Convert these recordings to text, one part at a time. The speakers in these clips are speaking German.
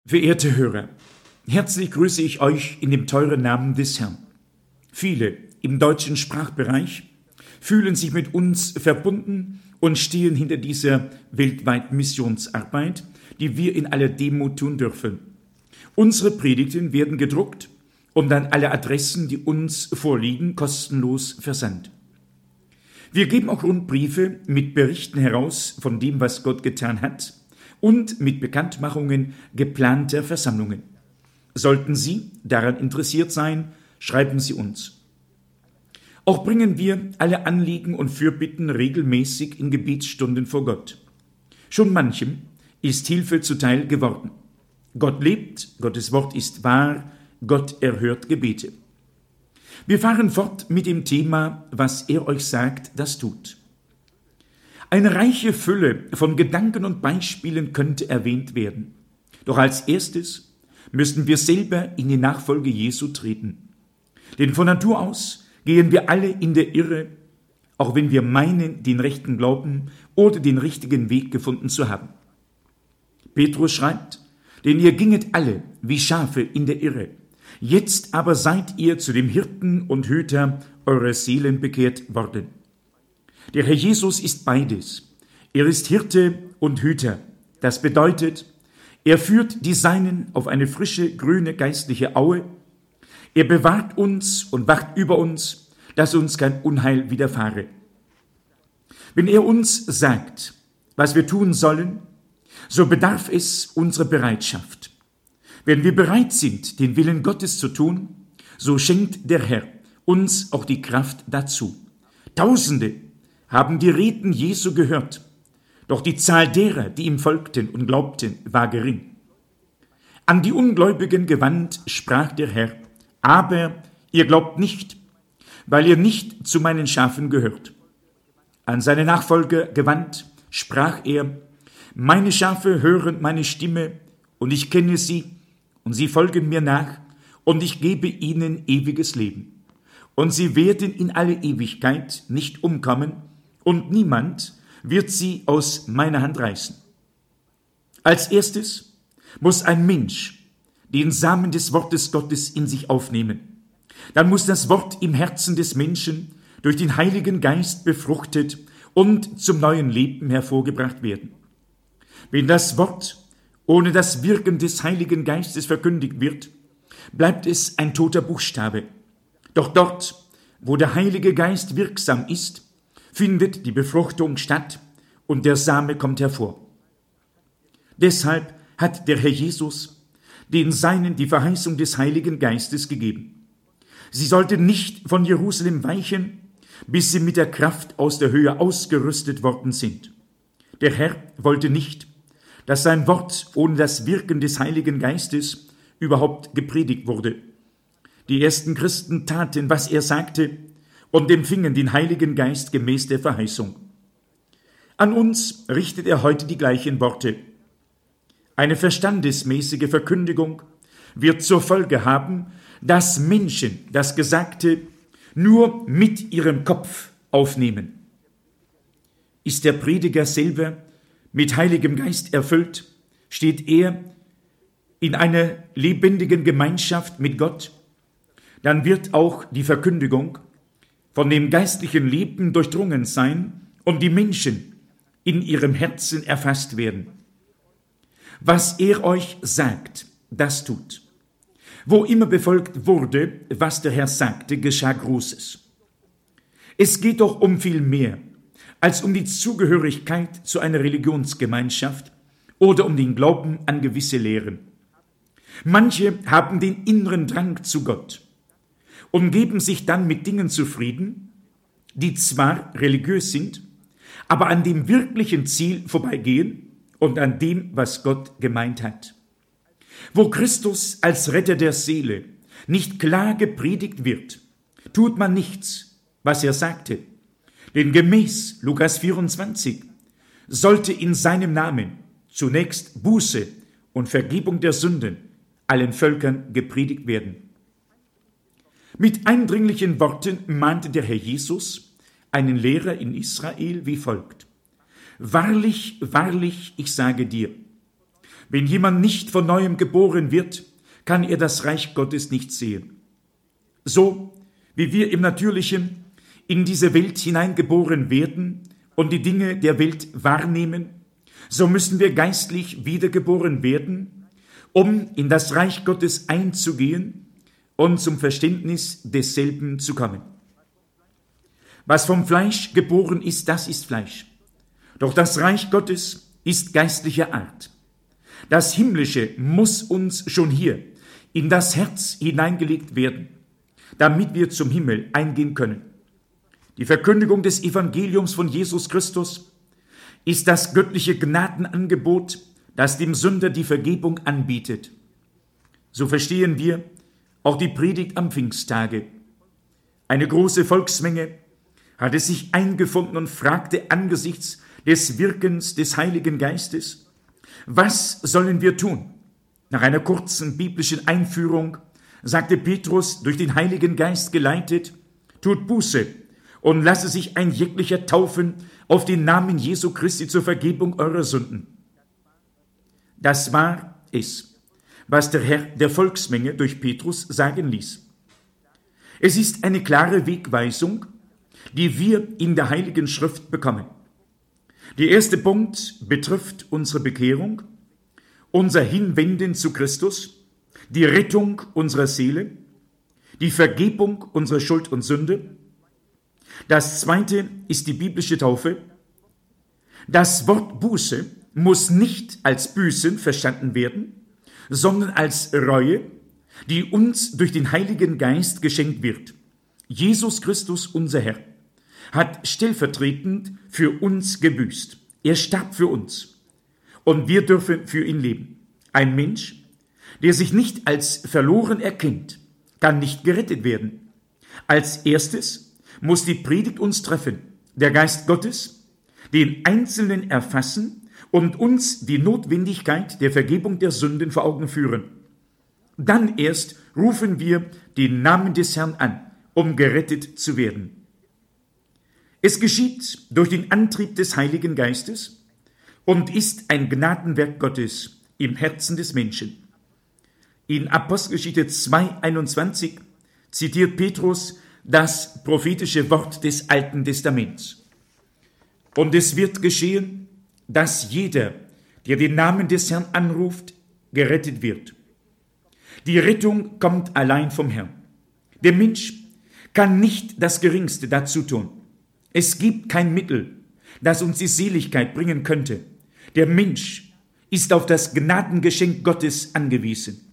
Verehrte Hörer, herzlich grüße ich euch in dem teuren Namen des Herrn. Viele im deutschen Sprachbereich fühlen sich mit uns verbunden und stehen hinter dieser weltweiten Missionsarbeit, die wir in aller Demut tun dürfen. Unsere Predigten werden gedruckt und an alle Adressen, die uns vorliegen, kostenlos versandt. Wir geben auch Rundbriefe mit Berichten heraus von dem, was Gott getan hat, und mit Bekanntmachungen geplanter Versammlungen. Sollten Sie daran interessiert sein, schreiben Sie uns. Auch bringen wir alle Anliegen und Fürbitten regelmäßig in Gebetsstunden vor Gott. Schon manchem ist Hilfe zuteil geworden. Gott lebt, Gottes Wort ist wahr, Gott erhört Gebete. Wir fahren fort mit dem Thema, was er euch sagt, das tut. Eine reiche Fülle von Gedanken und Beispielen könnte erwähnt werden. Doch als erstes müssen wir selber in die Nachfolge Jesu treten. Denn von Natur aus gehen wir alle in der Irre, auch wenn wir meinen, den rechten Glauben oder den richtigen Weg gefunden zu haben. Petrus schreibt, denn ihr ginget alle wie Schafe in der Irre. Jetzt aber seid ihr zu dem Hirten und Hüter eurer Seelen bekehrt worden. Der Herr Jesus ist beides. Er ist Hirte und Hüter. Das bedeutet, er führt die Seinen auf eine frische, grüne geistliche Aue. Er bewahrt uns und wacht über uns, dass uns kein Unheil widerfahre. Wenn er uns sagt, was wir tun sollen, so bedarf es unserer Bereitschaft. Wenn wir bereit sind, den Willen Gottes zu tun, so schenkt der Herr uns auch die Kraft dazu. Tausende haben die Reden Jesu gehört, doch die Zahl derer, die ihm folgten und glaubten, war gering. An die Ungläubigen gewandt sprach der Herr, aber ihr glaubt nicht, weil ihr nicht zu meinen Schafen gehört. An seine Nachfolger gewandt sprach er, meine Schafe hören meine Stimme und ich kenne sie und sie folgen mir nach und ich gebe ihnen ewiges Leben. Und sie werden in alle Ewigkeit nicht umkommen und niemand wird sie aus meiner Hand reißen. Als erstes muss ein Mensch den Samen des Wortes Gottes in sich aufnehmen. Dann muss das Wort im Herzen des Menschen durch den Heiligen Geist befruchtet und zum neuen Leben hervorgebracht werden. Wenn das Wort ohne das Wirken des Heiligen Geistes verkündigt wird, bleibt es ein toter Buchstabe. Doch dort, wo der Heilige Geist wirksam ist, findet die Befruchtung statt und der Same kommt hervor. Deshalb hat der Herr Jesus den Seinen die Verheißung des Heiligen Geistes gegeben. Sie sollten nicht von Jerusalem weichen, bis sie mit der Kraft aus der Höhe ausgerüstet worden sind. Der Herr wollte nicht, dass sein Wort ohne das Wirken des Heiligen Geistes überhaupt gepredigt wurde. Die ersten Christen taten, was er sagte, und empfingen den Heiligen Geist gemäß der Verheißung. An uns richtet er heute die gleichen Worte. Eine verstandesmäßige Verkündigung wird zur Folge haben, dass Menschen das Gesagte nur mit ihrem Kopf aufnehmen. Ist der Prediger selber mit Heiligem Geist erfüllt, steht er in einer lebendigen Gemeinschaft mit Gott, dann wird auch die Verkündigung von dem geistlichen Leben durchdrungen sein und die Menschen in ihrem Herzen erfasst werden. Was er euch sagt, das tut. Wo immer befolgt wurde, was der Herr sagte, geschah Großes. Es geht doch um viel mehr als um die Zugehörigkeit zu einer Religionsgemeinschaft oder um den Glauben an gewisse Lehren. Manche haben den inneren Drang zu Gott und geben sich dann mit Dingen zufrieden, die zwar religiös sind, aber an dem wirklichen Ziel vorbeigehen und an dem, was Gott gemeint hat. Wo Christus als Retter der Seele nicht klar gepredigt wird, tut man nichts, was er sagte. Denn gemäß Lukas 24 sollte in seinem Namen zunächst Buße und Vergebung der Sünden allen Völkern gepredigt werden. Mit eindringlichen Worten mahnte der Herr Jesus einen Lehrer in Israel wie folgt. Wahrlich, wahrlich, ich sage dir, Wenn jemand nicht von neuem geboren wird, kann er das Reich Gottes nicht sehen. So wie wir im Natürlichen in diese Welt hineingeboren werden und die Dinge der Welt wahrnehmen, so müssen wir geistlich wiedergeboren werden, um in das Reich Gottes einzugehen und zum Verständnis desselben zu kommen. Was vom Fleisch geboren ist, das ist Fleisch. Doch das Reich Gottes ist geistlicher Art. Das Himmlische muss uns schon hier in das Herz hineingelegt werden, damit wir zum Himmel eingehen können. Die Verkündigung des Evangeliums von Jesus Christus ist das göttliche Gnadenangebot, das dem Sünder die Vergebung anbietet. So verstehen wir auch die Predigt am Pfingsttage. Eine große Volksmenge hatte sich eingefunden und fragte angesichts des Wirkens des Heiligen Geistes: Was sollen wir tun? Nach einer kurzen biblischen Einführung sagte Petrus, durch den Heiligen Geist geleitet: Tut Buße und lasse sich ein jeglicher taufen auf den Namen Jesu Christi zur Vergebung eurer Sünden. Das war es, was der Herr der Volksmenge durch Petrus sagen ließ. Es ist eine klare Wegweisung, die wir in der Heiligen Schrift bekommen. Der erste Punkt betrifft unsere Bekehrung, unser Hinwenden zu Christus, die Rettung unserer Seele, die Vergebung unserer Schuld und Sünde. Das zweite ist die biblische Taufe. Das Wort Buße muss nicht als Büßen verstanden werden, sondern als Reue, die uns durch den Heiligen Geist geschenkt wird. Jesus Christus, unser Herr, hat stellvertretend für uns gebüßt. Er starb für uns und wir dürfen für ihn leben. Ein Mensch, der sich nicht als verloren erkennt, kann nicht gerettet werden. Als erstes muss die Predigt uns treffen, der Geist Gottes, den Einzelnen erfassen und uns die Notwendigkeit der Vergebung der Sünden vor Augen führen. Dann erst rufen wir den Namen des Herrn an, um gerettet zu werden. Es geschieht durch den Antrieb des Heiligen Geistes und ist ein Gnadenwerk Gottes im Herzen des Menschen. In Apostelgeschichte 2,21 zitiert Petrus das prophetische Wort des Alten Testaments. Und es wird geschehen, dass jeder, der den Namen des Herrn anruft, gerettet wird. Die Rettung kommt allein vom Herrn. Der Mensch kann nicht das Geringste dazu tun. Es gibt kein Mittel, das uns die Seligkeit bringen könnte. Der Mensch ist auf das Gnadengeschenk Gottes angewiesen.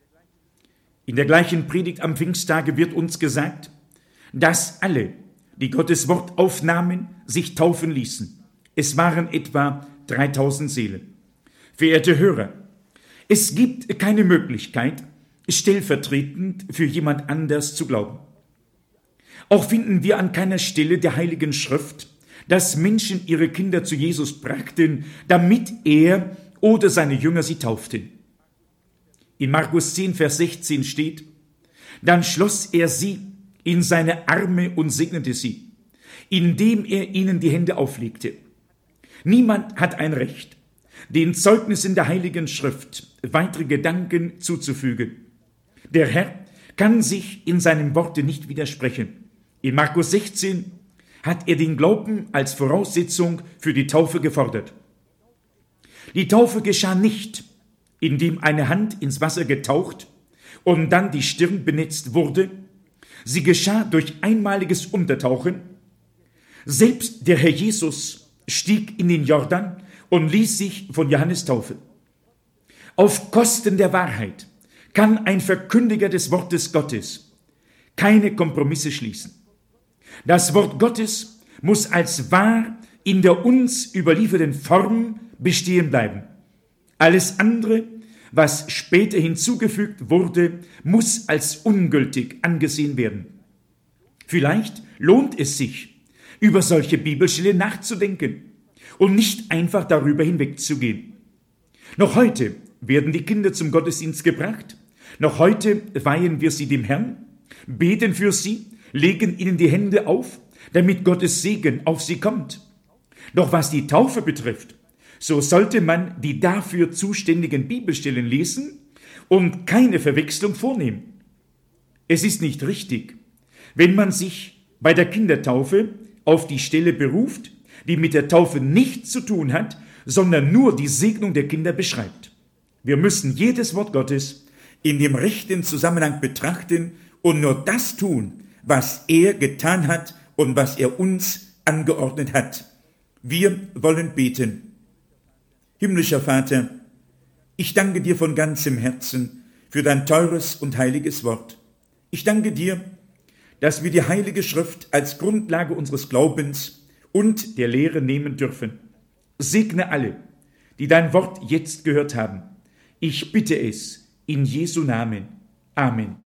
In der gleichen Predigt am Pfingsttage wird uns gesagt, dass alle, die Gottes Wort aufnahmen, sich taufen ließen. Es waren etwa 3000 Seelen. Verehrte Hörer, es gibt keine Möglichkeit, stellvertretend für jemand anders zu glauben. Auch finden wir an keiner Stelle der Heiligen Schrift, dass Menschen ihre Kinder zu Jesus brachten, damit er oder seine Jünger sie tauften. In Markus 10, Vers 16 steht: Dann schloss er sie in seine Arme und segnete sie, indem er ihnen die Hände auflegte. Niemand hat ein Recht, den Zeugnissen der Heiligen Schrift weitere Gedanken zuzufügen. Der Herr kann sich in seinem Worte nicht widersprechen. In Markus 16 hat er den Glauben als Voraussetzung für die Taufe gefordert. Die Taufe geschah nicht, indem eine Hand ins Wasser getaucht und dann die Stirn benetzt wurde. Sie geschah durch einmaliges Untertauchen. Selbst der Herr Jesus stieg in den Jordan und ließ sich von Johannes taufen. Auf Kosten der Wahrheit kann ein Verkündiger des Wortes Gottes keine Kompromisse schließen. Das Wort Gottes muss als wahr in der uns überlieferten Form bestehen bleiben. Alles andere, was später hinzugefügt wurde, muss als ungültig angesehen werden. Vielleicht lohnt es sich, über solche Bibelstellen nachzudenken und nicht einfach darüber hinwegzugehen. Noch heute werden die Kinder zum Gottesdienst gebracht. Noch heute weihen wir sie dem Herrn, beten für sie, legen ihnen die Hände auf, damit Gottes Segen auf sie kommt. Doch was die Taufe betrifft, so sollte man die dafür zuständigen Bibelstellen lesen und keine Verwechslung vornehmen. Es ist nicht richtig, wenn man sich bei der Kindertaufe auf die Stelle beruft, die mit der Taufe nichts zu tun hat, sondern nur die Segnung der Kinder beschreibt. Wir müssen jedes Wort Gottes in dem rechten Zusammenhang betrachten und nur das tun, was er getan hat und was er uns angeordnet hat. Wir wollen beten. Himmlischer Vater, ich danke dir von ganzem Herzen für dein teures und heiliges Wort. Ich danke dir, dass wir die Heilige Schrift als Grundlage unseres Glaubens und der Lehre nehmen dürfen. Segne alle, die dein Wort jetzt gehört haben. Ich bitte es in Jesu Namen. Amen.